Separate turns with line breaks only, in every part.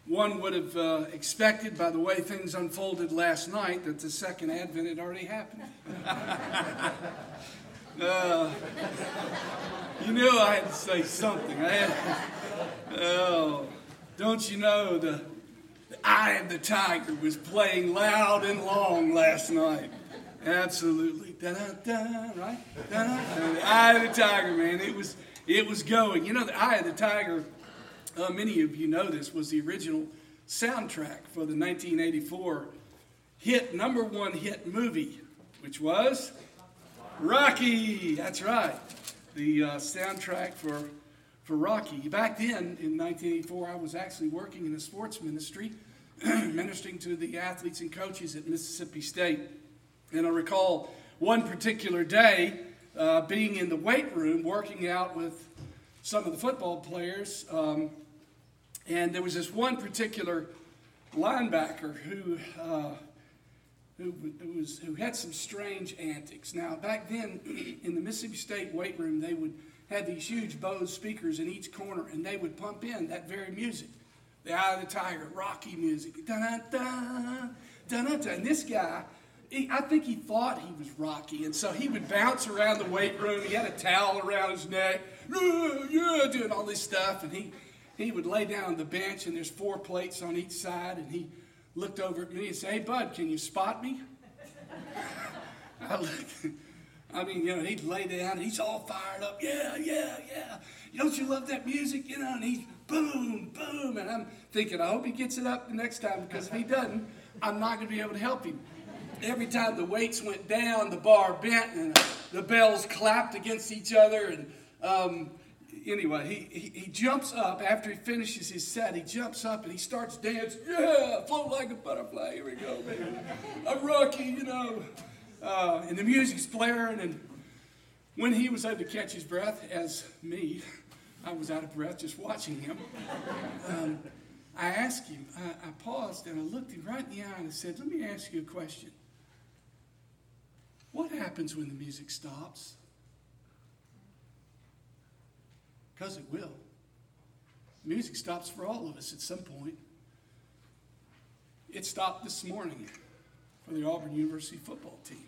One would have expected by the way things unfolded last night that the second advent had already happened. You knew I had to say something. Don't you know the Eye of the Tiger was playing loud and long last night. Absolutely. Da-da-da, right? Da-da-da. The Eye of the Tiger, man. It was going. You know, the Eye of the Tiger, many of you know this, was the original soundtrack for the 1984 number one hit movie, which was Rocky. That's right. The soundtrack for Rocky. Back then, in 1984, I was actually working in a sports ministry, ministering to the athletes and coaches at Mississippi State. And I recall one particular day being in the weight room, working out with some of the football players, and there was this one particular linebacker who had some strange antics. Now, back then, in the Mississippi State weight room, they would have these huge Bose speakers in each corner, and they would pump in that very music, the Eye of the Tiger, Rocky music, da-da-da, da-da-da. And this guy, I think he thought he was Rocky, and so he would bounce around the weight room. He had a towel around his neck, doing all this stuff, and he would lay down on the bench, and there's 4 plates on each side, and he looked over at me and said, "Hey, bud, can you spot me?" He'd lay down, and he's all fired up. Yeah. Don't you love that music? And he's boom, boom. And I'm thinking, I hope he gets it up the next time, because if he doesn't, I'm not going to be able to help him. Every time the weights went down, the bar bent, and the bells clapped against each other. And anyway, he jumps up after he finishes his set. He jumps up and he starts dancing. Yeah, float like a butterfly. Here we go, baby. I'm Rocky, and the music's blaring. And when he was able to catch his breath, as me, I was out of breath just watching him. I asked him, I paused and I looked him right in the eye and I said, "Let me ask you a question. What happens when the music stops?" Because it will. Music stops for all of us at some point. It stopped this morning for the Auburn University football team.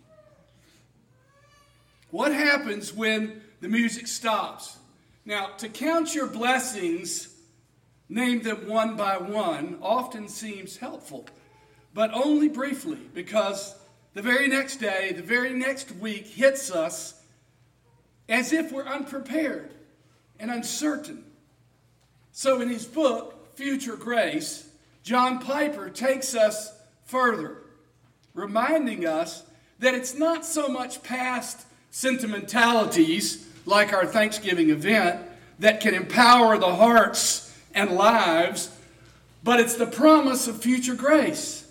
What happens when the music stops? Now, to count your blessings, name them one by one, often seems helpful, but only briefly, because the very next day, the very next week hits us as if we're unprepared and uncertain. So in his book, Future Grace, John Piper takes us further, reminding us that it's not so much past sentimentalities like our Thanksgiving event that can empower the hearts and lives, but it's the promise of future grace.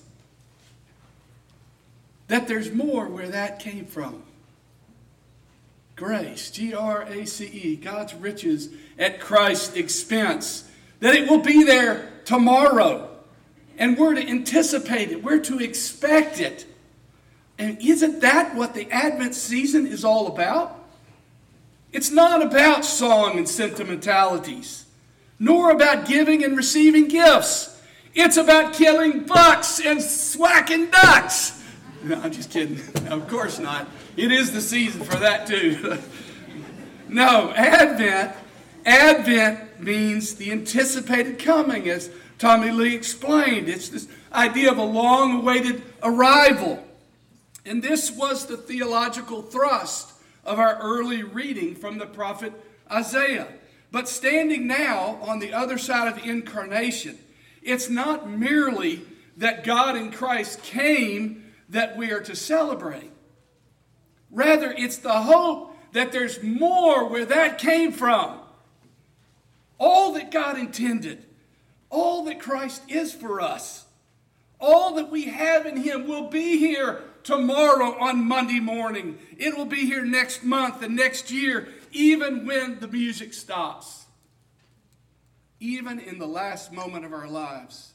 That there's more where that came from. Grace, G-R-A-C-E, God's riches at Christ's expense. That it will be there tomorrow. And we're to anticipate it. We're to expect it. And isn't that what the Advent season is all about? It's not about song and sentimentalities, nor about giving and receiving gifts. It's about killing bucks and swacking ducks. No, I'm just kidding. No, of course not. It is the season for that too. No, Advent means the anticipated coming, as Tommy Lee explained. It's this idea of a long-awaited arrival. And this was the theological thrust of our early reading from the prophet Isaiah. But standing now on the other side of the incarnation, it's not merely that God in Christ came that we are to celebrate. Rather, it's the hope that there's more where that came from. All that God intended, all that Christ is for us, all that we have in Him will be here tomorrow on Monday morning. It will be here next month and next year, even when the music stops. Even in the last moment of our lives.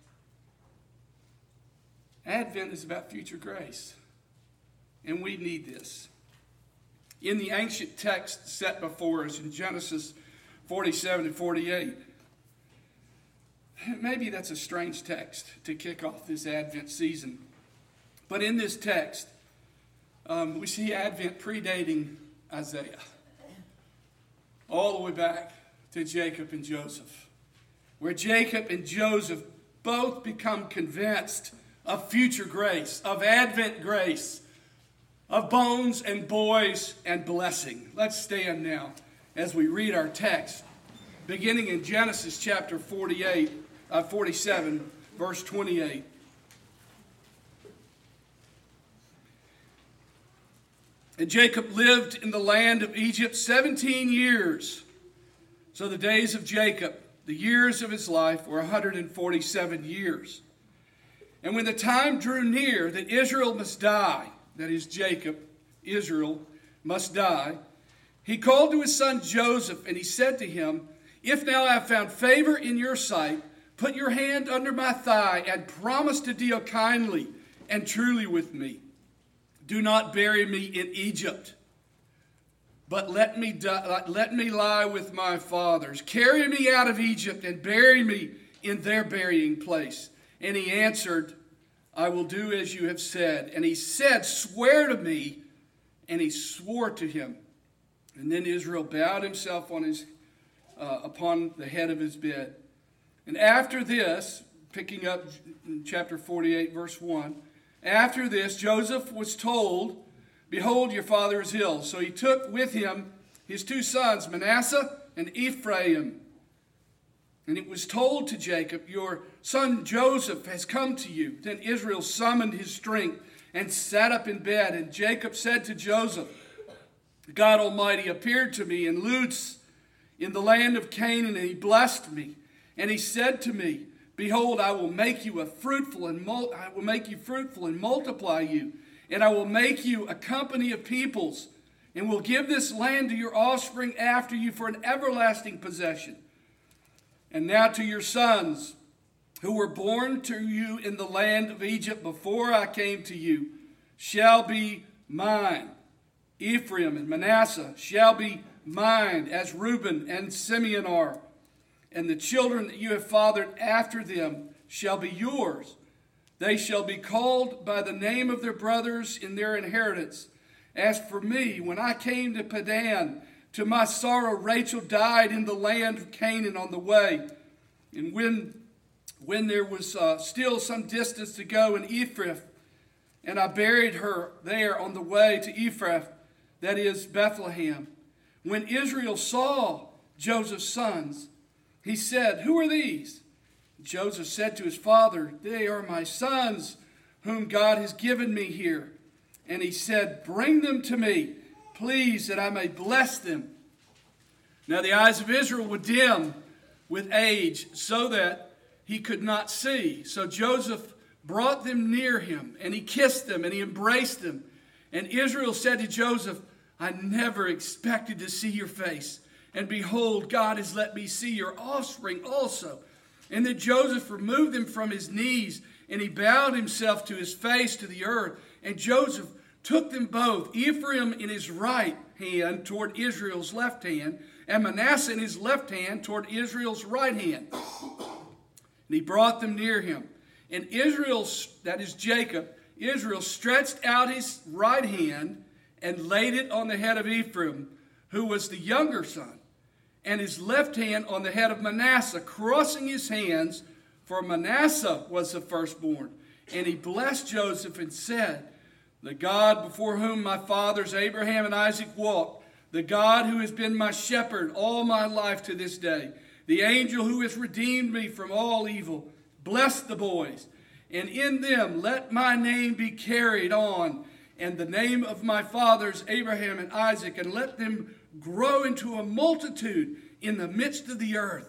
Advent is about future grace. And we need this. In the ancient text set before us in Genesis 47 and 48, Maybe that's a strange text to kick off this Advent season. But in this text, we see Advent predating Isaiah, all the way back to Jacob and Joseph, where Jacob and Joseph both become convinced of future grace, of Advent grace, of bones and boys and blessing. Let's stand now as we read our text, beginning in Genesis chapter 47, verse 28. And Jacob lived in the land of Egypt 17 years. So the days of Jacob, the years of his life, were 147 years. And when the time drew near that Israel must die, that is Jacob, Israel, must die, he called to his son Joseph, and he said to him, "If now I have found favor in your sight, put your hand under my thigh and promise to deal kindly and truly with me. Do not bury me in Egypt, but let me lie with my fathers. Carry me out of Egypt and bury me in their burying place." And he answered, "I will do as you have said." And he said, "Swear to me." And he swore to him. And then Israel bowed himself upon the head of his bed. And after this, picking up in chapter 48, verse 1, after this, Joseph was told, "Behold, your father is ill." So he took with him his two sons, Manasseh and Ephraim. And it was told to Jacob, "Your son Joseph has come to you." Then Israel summoned his strength and sat up in bed. And Jacob said to Joseph, "God Almighty appeared to me in Luz in the land of Canaan, and he blessed me. And he said to me, 'Behold, I will make you fruitful and multiply you, and I will make you a company of peoples, and will give this land to your offspring after you for an everlasting possession. And now to your sons, who were born to you in the land of Egypt before I came to you, shall be mine. Ephraim and Manasseh shall be mine, as Reuben and Simeon are. And the children that you have fathered after them shall be yours. They shall be called by the name of their brothers in their inheritance. As for me, when I came to Padan, to my sorrow Rachel died in the land of Canaan on the way. And when there was still some distance to go in Ephrath, and I buried her there on the way to Ephrath, that is Bethlehem. When Israel saw Joseph's sons, he said, "Who are these?" Joseph said to his father, "They are my sons, whom God has given me here." And he said, "Bring them to me, please, that I may bless them." Now the eyes of Israel were dim with age, so that he could not see. So Joseph brought them near him, and he kissed them, and he embraced them. And Israel said to Joseph, "I never expected to see your face. And behold, God has let me see your offspring also." And then Joseph removed them from his knees, and he bowed himself to his face to the earth. And Joseph took them both, Ephraim in his right hand toward Israel's left hand, and Manasseh in his left hand toward Israel's right hand. And he brought them near him. And Israel, that is Jacob, Israel stretched out his right hand and laid it on the head of Ephraim, who was the younger son, and his left hand on the head of Manasseh, crossing his hands, for Manasseh was the firstborn. And he blessed Joseph and said, "The God before whom my fathers Abraham and Isaac walked, the God who has been my shepherd all my life to this day, the angel who has redeemed me from all evil, bless the boys, and in them let my name be carried on, and the name of my fathers Abraham and Isaac, and let them grow into a multitude in the midst of the earth."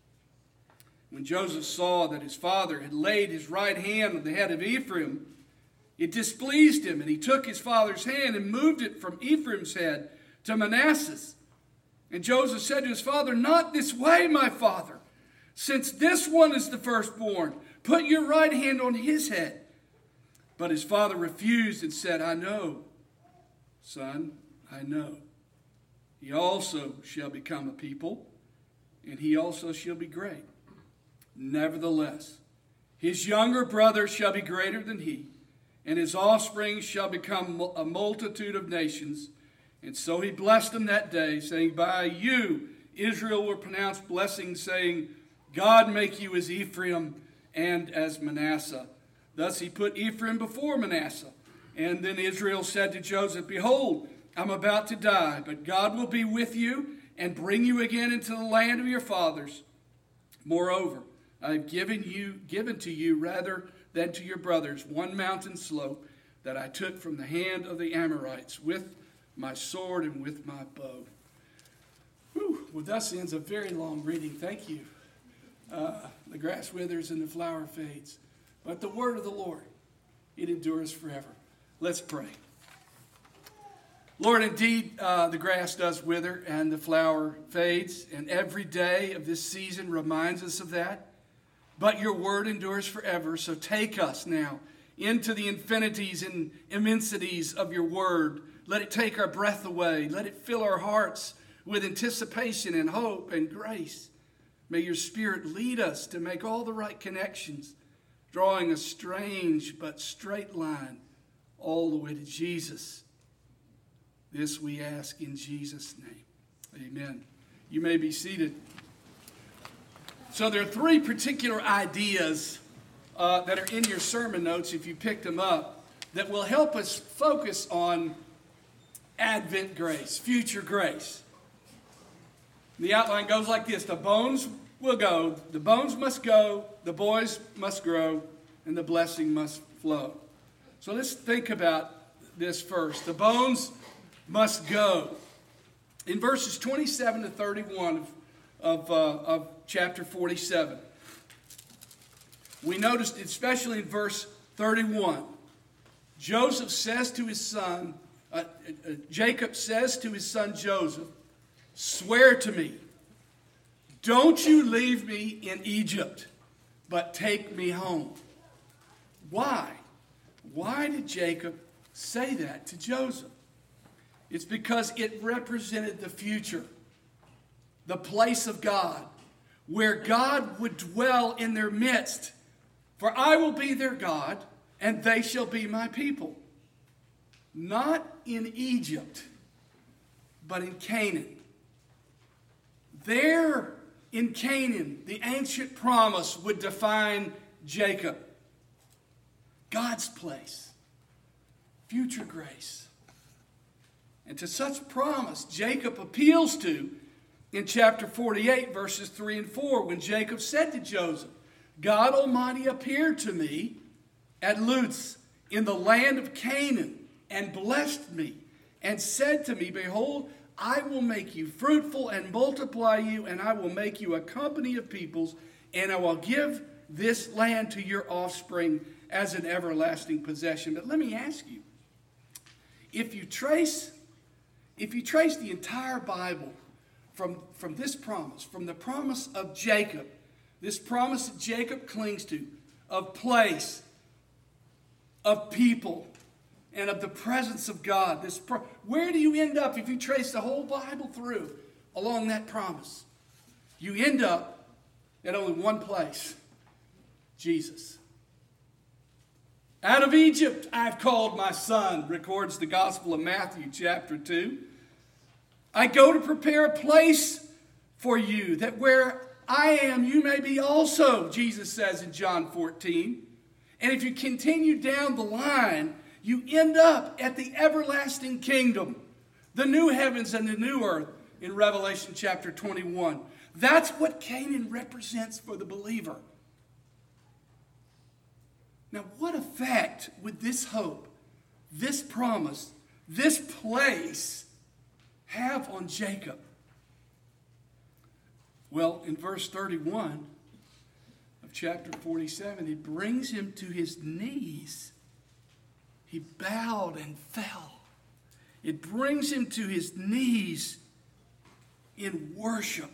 When Joseph saw that his father had laid his right hand on the head of Ephraim, it displeased him, and he took his father's hand and moved it from Ephraim's head to Manasseh's. And Joseph said to his father, "Not this way, my father, since this one is the firstborn. Put your right hand on his head." But his father refused and said, "I know, son, I know. He also shall become a people, and he also shall be great. Nevertheless, his younger brother shall be greater than he, and his offspring shall become a multitude of nations. And so he blessed them that day, saying, by you Israel will pronounce blessing, saying, God make you as Ephraim and as Manasseh. Thus he put Ephraim before Manasseh. And then Israel said to Joseph, behold, I'm about to die, but God will be with you and bring you again into the land of your fathers. Moreover, I have given to you rather than to your brothers one mountain slope that I took from the hand of the Amorites with my sword and with my bow. Whew. Well, thus ends a very long reading. Thank you. The grass withers and the flower fades, but the word of the Lord, it endures forever. Let's pray. Lord, indeed, the grass does wither and the flower fades, and every day of this season reminds us of that. But your word endures forever, so take us now into the infinities and immensities of your word. Let it take our breath away. Let it fill our hearts with anticipation and hope and grace. May your Spirit lead us to make all the right connections, drawing a strange but straight line all the way to Jesus. This we ask in Jesus' name. Amen. You may be seated. So there are three particular ideas that are in your sermon notes, if you picked them up, that will help us focus on Advent grace, future grace. The outline goes like this. The bones will go, the bones must go, the boys must grow, and the blessing must flow. So let's think about this first. The bones must go. In verses 27 to 31 of chapter 47, we noticed, especially in verse 31, Jacob says to his son Joseph, swear to me, don't you leave me in Egypt, but take me home. Why? Why did Jacob say that to Joseph? It's because it represented the future, the place of God, where God would dwell in their midst. For I will be their God, and they shall be my people. Not in Egypt, but in Canaan. There in Canaan, the ancient promise would define Jacob. God's place, future grace. And to such promise, Jacob appeals to in chapter 48, verses 3 and 4, when Jacob said to Joseph, God Almighty appeared to me at Luz in the land of Canaan and blessed me and said to me, behold, I will make you fruitful and multiply you, and I will make you a company of peoples, and I will give this land to your offspring as an everlasting possession. But let me ask you, if you trace the entire Bible from this promise, from the promise of Jacob, this promise that Jacob clings to, of place, of people, and of the presence of God, where do you end up if you trace the whole Bible through along that promise? You end up at only one place, Jesus. Out of Egypt I've called my son, records the Gospel of Matthew chapter 2. I go to prepare a place for you, that where I am, you may be also, Jesus says in John 14. And if you continue down the line, you end up at the everlasting kingdom, the new heavens and the new earth in Revelation chapter 21. That's what Canaan represents for the believer. Now, what effect would this hope, this promise, this place have on Jacob? Well, in verse 31 of chapter 47, it brings him to his knees. He bowed and fell. It brings him to his knees in worship.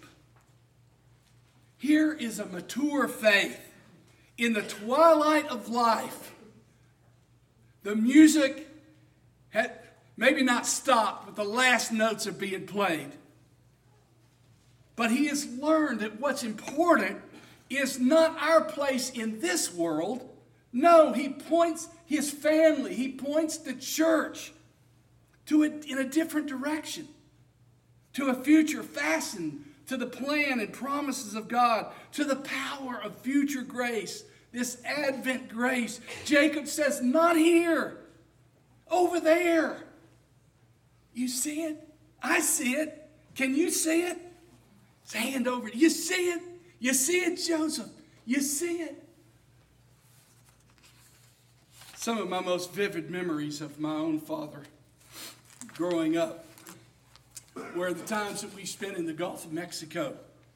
Here is a mature faith in the twilight of life. The music had maybe not stopped, but the last notes are being played. But he has learned that what's important is not our place in this world. No, he points his family, he points the church to it in a different direction, to a future fastened to the plan and promises of God, to the power of future grace, this Advent grace. Jacob says, not here, over there. You see it? I see it. Can you see it? His hand over it. You see it? You see it, Joseph? You see it? Some of my most vivid memories of my own father growing up were the times that we spent in the Gulf of Mexico.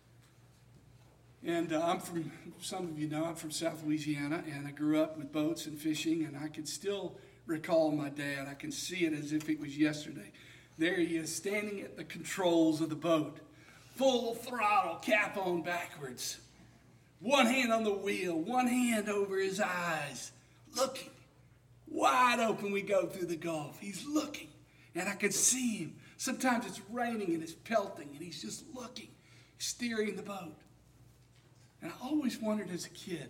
And some of you know, I'm from South Louisiana, and I grew up with boats and fishing, and I can still recall my dad. I can see it as if it was yesterday. There he is, standing at the controls of the boat, full throttle, cap on backwards. One hand on the wheel, one hand over his eyes, looking. Wide open we go through the Gulf. He's looking, and I can see him. Sometimes it's raining and it's pelting, and he's just looking, steering the boat. And I always wondered as a kid,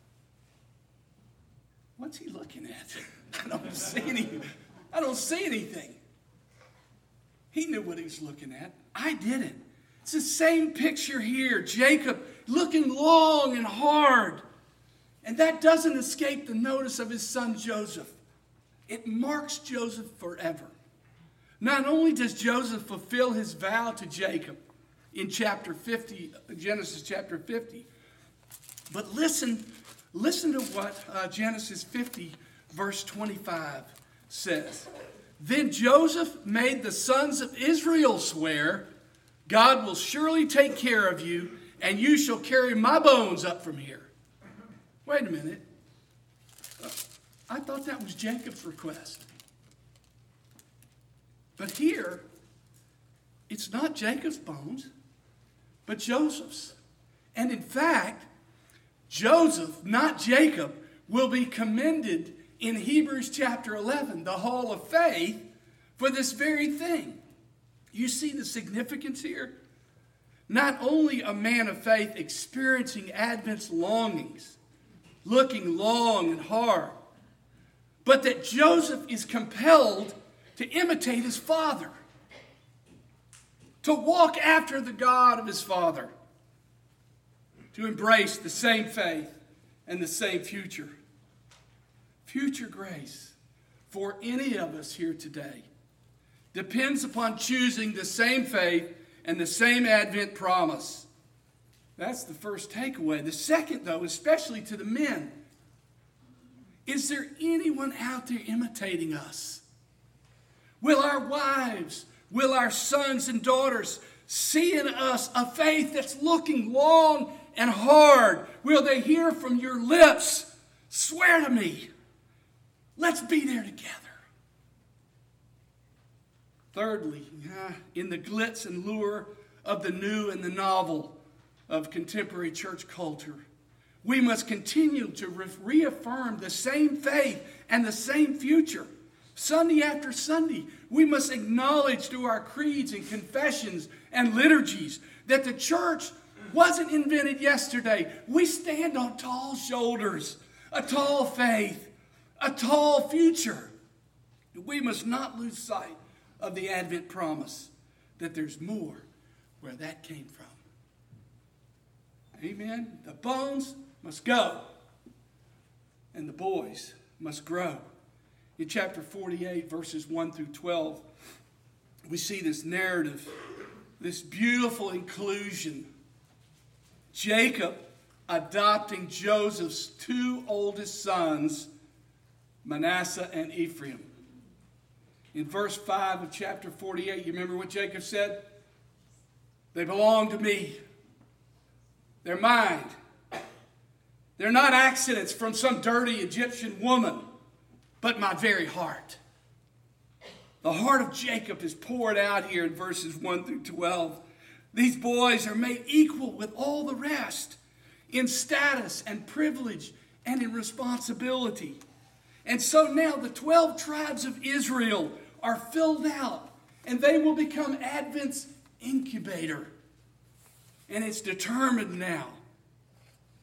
what's he looking at? I don't see anything. He knew what he was looking at. I didn't. It's the same picture here. Jacob looking long and hard. And that doesn't escape the notice of his son Joseph. It marks Joseph forever. Not only does Joseph fulfill his vow to Jacob in chapter 50, Genesis chapter 50, but listen to what Genesis 50 verse 25 says. Then Joseph made the sons of Israel swear, God will surely take care of you, and you shall carry my bones up from here. Wait a minute. I thought that was Jacob's request. But here, it's not Jacob's bones, but Joseph's. And in fact, Joseph, not Jacob, will be commended in Hebrews chapter 11, the hall of faith, for this very thing. You see the significance here? Not only a man of faith experiencing Advent's longings, looking long and hard, but that Joseph is compelled to imitate his father, to walk after the God of his father, to embrace the same faith and the same future. Future grace for any of us here today depends upon choosing the same faith and the same Advent promise. That's the first takeaway. The second, though, especially to the men, is there anyone out there imitating us? Will our wives, will our sons and daughters see in us a faith that's looking long and hard? Will they hear from your lips, swear to me, let's be there together? Thirdly, in the glitz and lure of the new and the novel of contemporary church culture, we must continue to reaffirm the same faith and the same future. Sunday after Sunday, we must acknowledge through our creeds and confessions and liturgies that the church wasn't invented yesterday. We stand on tall shoulders, a tall faith, a tall future. We must not lose sight of the Advent promise that there's more where that came from. Amen. The bones must go, and the boys must grow. In chapter 48, verses 1 through 12, we see this narrative, this beautiful inclusion. Jacob adopting Joseph's two oldest sons, Manasseh and Ephraim. In verse 5 of chapter 48, you remember what Jacob said? They belong to me. They're mine. They're not accidents from some dirty Egyptian woman, but my very heart. The heart of Jacob is poured out here in verses 1 through 12. These boys are made equal with all the rest in status and privilege and in responsibility. And so now the 12 tribes of Israel are filled out, and they will become Advent's incubator. And it's determined now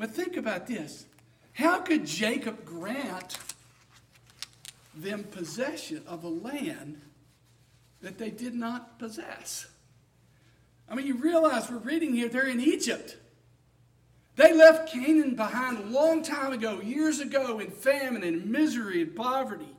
But think about this. How could Jacob grant them possession of a land that they did not possess? I mean, you realize we're reading here, they're in Egypt. They left Canaan behind a long time ago, years ago, in famine and misery and poverty.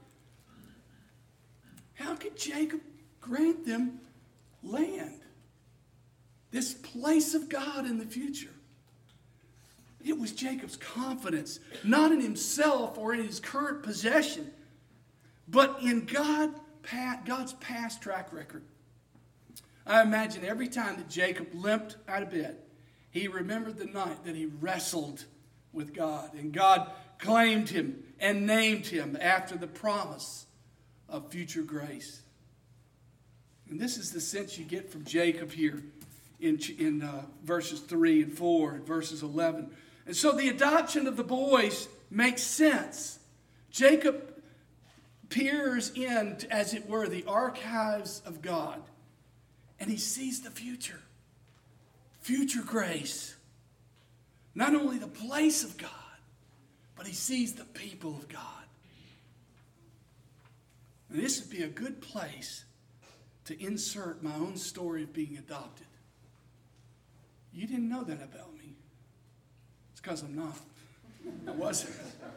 How could Jacob grant them land? This place of God in the future. It was Jacob's confidence, not in himself or in his current possession, but in God's past track record. I imagine every time that Jacob limped out of bed, he remembered the night that he wrestled with God, and God claimed him and named him after the promise of future grace. And this is the sense you get from Jacob here in verses 3 and 4 and verses 11. And so the adoption of the boys makes sense. Jacob peers in, as it were, the archives of God. And he sees the future. Future grace. Not only the place of God, but he sees the people of God. And this would be a good place to insert my own story of being adopted. You didn't know that about me. It's because I'm not. I wasn't.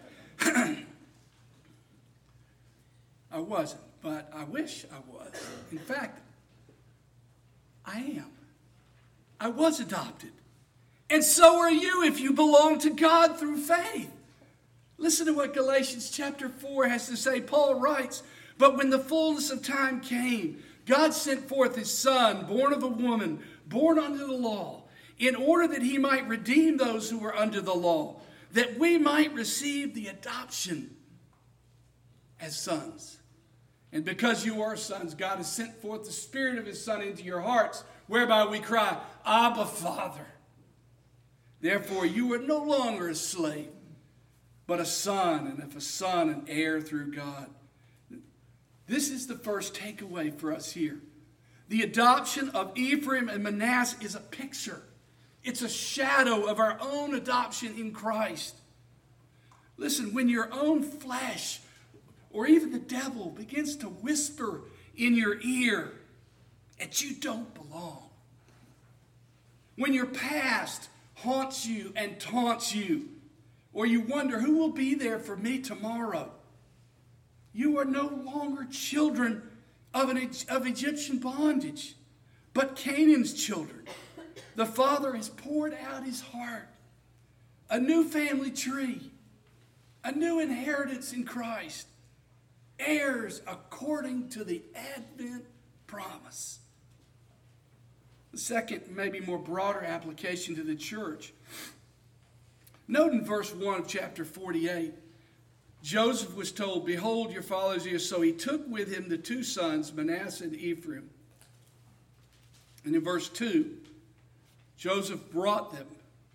I wasn't, but I wish I was. In fact, I am. I was adopted. And so are you if you belong to God through faith. Listen to what Galatians chapter 4 has to say. Paul writes, "But when the fullness of time came, God sent forth his Son, born of a woman, born under the law, in order that he might redeem those who were under the law, that we might receive the adoption as sons. And because you are sons, God has sent forth the Spirit of his Son into your hearts, whereby we cry, Abba, Father. Therefore, you are no longer a slave, but a son, and if a son, an heir through God." This is the first takeaway for us here. The adoption of Ephraim and Manasseh is a picture. It's a shadow of our own adoption in Christ. Listen, when your own flesh or even the devil begins to whisper in your ear that you don't belong, when your past haunts you and taunts you, or you wonder who will be there for me tomorrow, you are no longer children of Egyptian bondage, but Canaan's children. The Father has poured out his heart, a new family tree, a new inheritance in Christ, heirs according to the Advent promise. The second, maybe more broader application to the church. Note in verse 1 of chapter 48, Joseph was told, "Behold, your father is here." So he took with him the two sons, Manasseh and Ephraim. And in verse 2, Joseph brought them.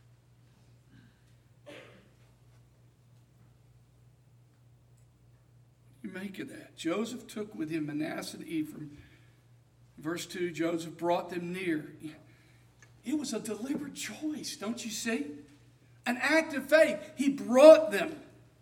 What do you make of that? Joseph took with him Manasseh and Ephraim. Verse 2, Joseph brought them near. It was a deliberate choice, don't you see? An act of faith. He brought them.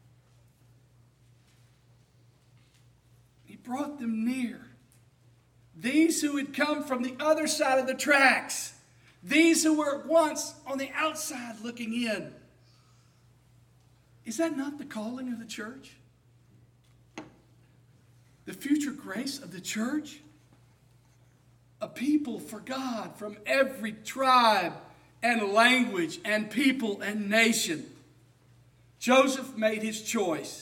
He brought them near. These who had come from the other side of the tracks. These who were once on the outside looking in. Is that not the calling of the church? The future grace of the church? A people for God from every tribe and language and people and nation. Joseph made his choice.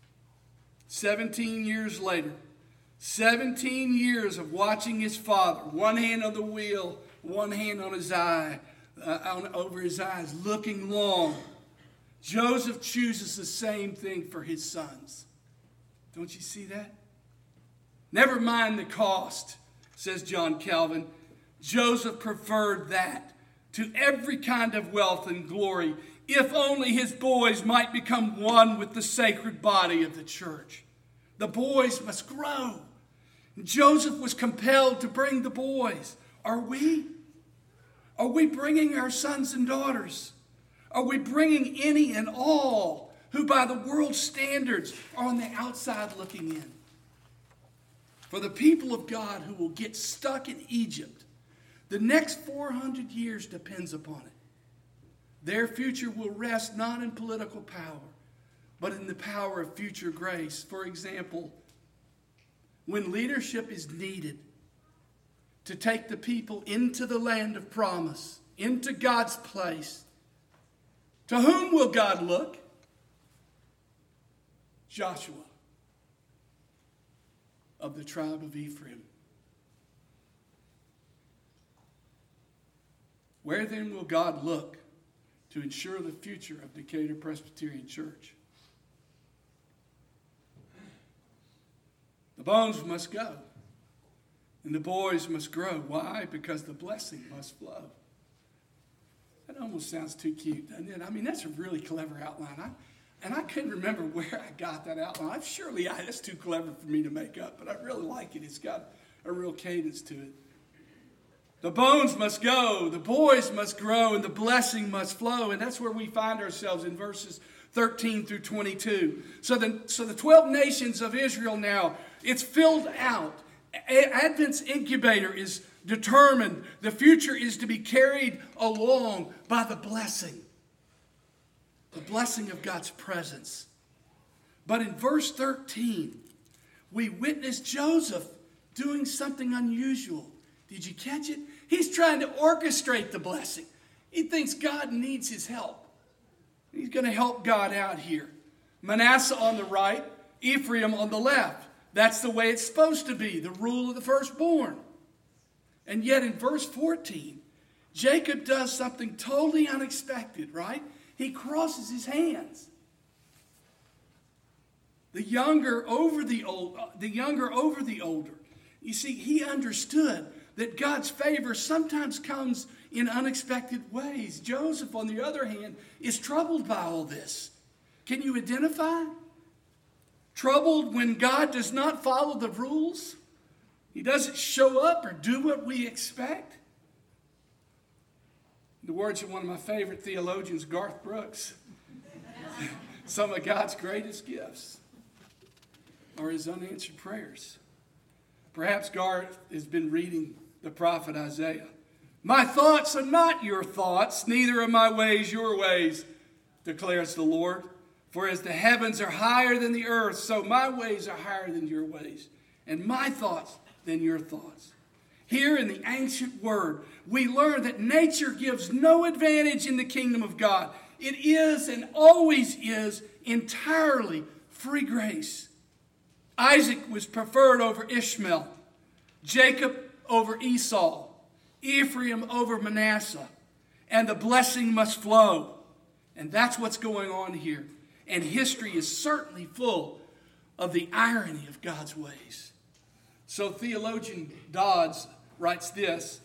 17 years later, 17 years of watching his father, one hand on the wheel, one hand on his eye, over his eyes, looking long. Joseph chooses the same thing for his sons. Don't you see that? Never mind the cost, says John Calvin. Joseph preferred that to every kind of wealth and glory, if only his boys might become one with the sacred body of the church. The boys must grow. Joseph was compelled to bring the boys. Are we? Are we bringing our sons and daughters? Are we bringing any and all who by the world's standards are on the outside looking in? For the people of God who will get stuck in Egypt, the next 400 years depends upon it. Their future will rest not in political power, but in the power of future grace. For example, when leadership is needed to take the people into the land of promise, into God's place, to whom will God look? Joshua of the tribe of Ephraim. Where then will God look to ensure the future of Decatur Presbyterian Church? The bones must go, and the boys must grow. Why? Because the blessing must flow. That almost sounds too cute, doesn't it? I mean, that's a really clever outline. And I couldn't remember where I got that outline. That's too clever for me to make up, but I really like it. It's got a real cadence to it. The bones must go, the boys must grow, and the blessing must flow. And that's where we find ourselves in verses 13 through 22. So the 12 nations of Israel now, it's filled out. Advent's incubator is determined. The future is to be carried along by the blessing of God's presence. But in verse 13, we witness Joseph doing something unusual. Did you catch it? He's trying to orchestrate the blessing. He thinks God needs his help. He's going to help God out here. Manasseh on the right, Ephraim on the left. That's the way it's supposed to be, the rule of the firstborn. And yet in verse 14, Jacob does something totally unexpected, right? He crosses his hands. The younger over the older. You see, he understood that God's favor sometimes comes in unexpected ways. Joseph, on the other hand, is troubled by all this. Can you identify? Troubled when God does not follow the rules? He doesn't show up or do what we expect? In the words of one of my favorite theologians, Garth Brooks, some of God's greatest gifts are his unanswered prayers. Perhaps Garth has been reading the prophet Isaiah. My thoughts are not your thoughts, neither are my ways your ways, declares the Lord. For as the heavens are higher than the earth, so my ways are higher than your ways, and my thoughts than your thoughts. Here in the ancient word, we learn that nature gives no advantage in the kingdom of God. It is and always is entirely free grace. Isaac was preferred over Ishmael, Jacob over Esau, Ephraim over Manasseh, and the blessing must flow. And that's what's going on here. And history is certainly full of the irony of God's ways. So theologian Dodds writes this.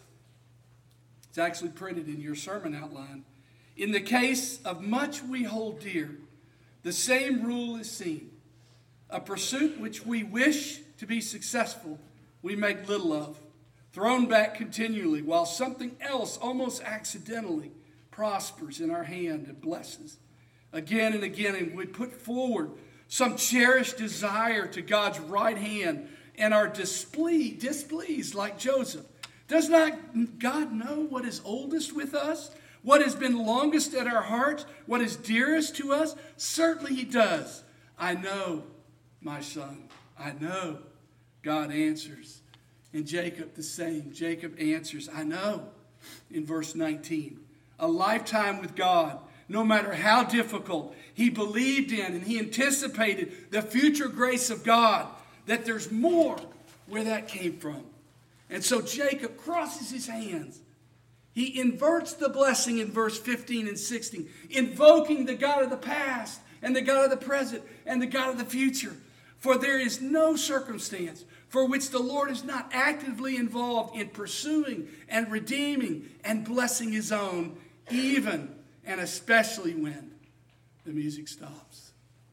It's actually printed in your sermon outline. In the case of much we hold dear, the same rule is seen. A pursuit which we wish to be successful, we make little of, thrown back continually, while something else almost accidentally prospers in our hand and blesses. Again and again, and we put forward some cherished desire to God's right hand and are displeased like Joseph. Does not God know what is oldest with us? What has been longest at our hearts? What is dearest to us? Certainly he does. I know, my son. I know. God answers. And Jacob the same. Jacob answers, I know. In verse 19. A lifetime with God, no matter how difficult, he believed in and he anticipated the future grace of God, that there's more where that came from. And so Jacob crosses his hands. He inverts the blessing in verse 15 and 16, invoking the God of the past and the God of the present and the God of the future. For there is no circumstance for which the Lord is not actively involved in pursuing and redeeming and blessing his own, even and especially when the music stops.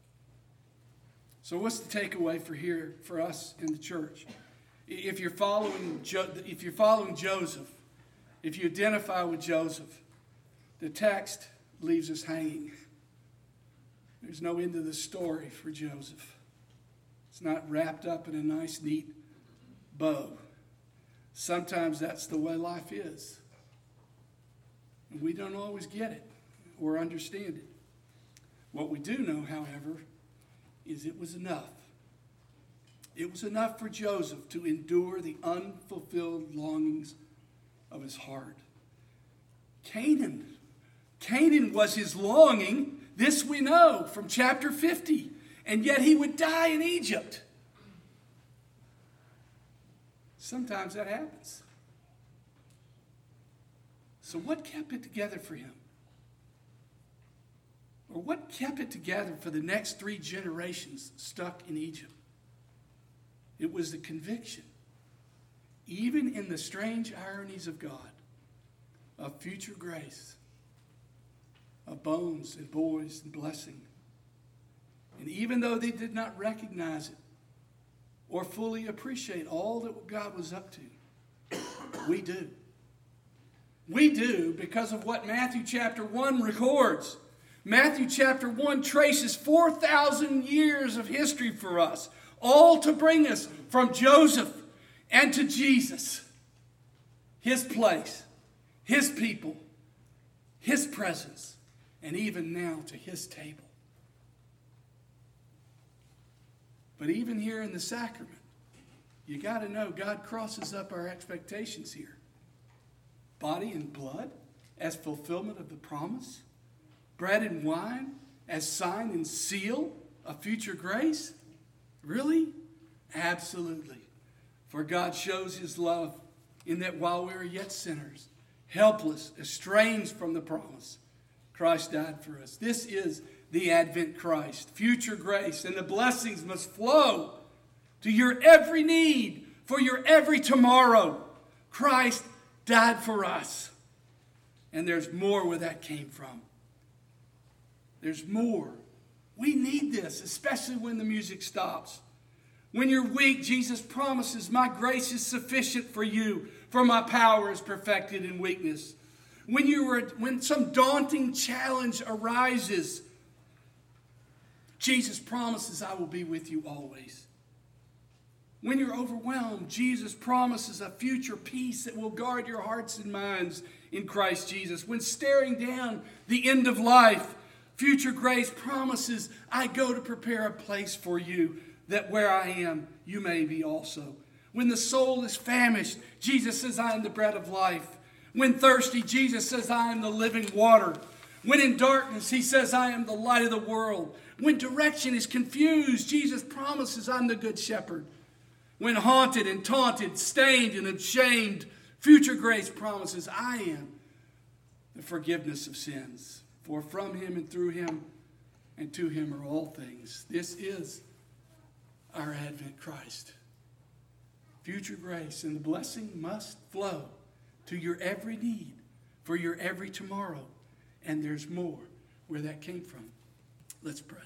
So what's the takeaway for us in the church? If you're following Joseph, if you identify with Joseph, the text leaves us hanging. There's no end to the story for Joseph. It's not wrapped up in a nice, neat bow. Sometimes that's the way life is. And we don't always get it or understand it. What we do know, however, is it was enough. It was enough for Joseph to endure the unfulfilled longings of his heart. Canaan was his longing. This we know from chapter 50. And yet he would die in Egypt. Sometimes that happens. So what kept it together for him? Or what kept it together for the next 3 generations stuck in Egypt? It was the conviction, even in the strange ironies of God, of future grace, of bones and boys and blessing. And even though they did not recognize it or fully appreciate all that God was up to, we do. We do because of what Matthew chapter 1 records. Matthew chapter 1 traces 4,000 years of history for us, all to bring us from Joseph and to Jesus. His place, his people, his presence, and even now to his table. But even here in the sacrament, you got to know God crosses up our expectations here. Body and blood as fulfillment of the promise. Bread and wine as sign and seal of future grace. Really? Absolutely. For God shows his love in that while we were yet sinners, helpless, estranged from the promise, Christ died for us. This is the Advent Christ, future grace, and the blessings must flow to your every need, for your every tomorrow. Christ died for us. And there's more where that came from. There's more. We need this, especially when the music stops. When you're weak, Jesus promises, my grace is sufficient for you, for my power is perfected in weakness. When some daunting challenge arises, Jesus promises, I will be with you always. When you're overwhelmed, Jesus promises a future peace that will guard your hearts and minds in Christ Jesus. When staring down the end of life, future grace promises, I go to prepare a place for you, that where I am, you may be also. When the soul is famished, Jesus says, I am the bread of life. When thirsty, Jesus says, I am the living water. When in darkness, he says, I am the light of the world. When direction is confused, Jesus promises, I'm the good shepherd. When haunted and taunted, stained and ashamed, future grace promises, I am the forgiveness of sins. For from him and through him and to him are all things. This is our Advent Christ. Future grace and the blessing must flow to your every need, for your every tomorrow. And there's more where that came from. Let's pray.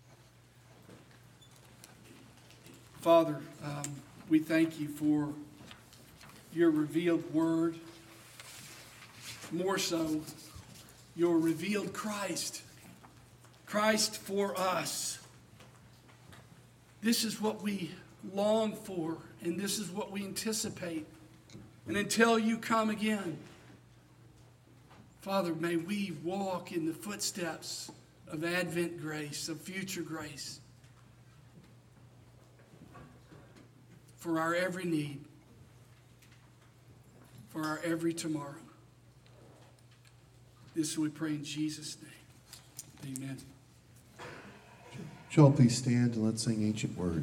Father, we thank you for your revealed word. More so, your revealed Christ. Christ for us. This is what we long for, and this is what we anticipate. And until you come again, Father, may we walk in the footsteps of Advent grace, of future grace, for our every need, for our every tomorrow. This we pray in Jesus' name. Amen.
Shall please stand and let's sing Ancient Word.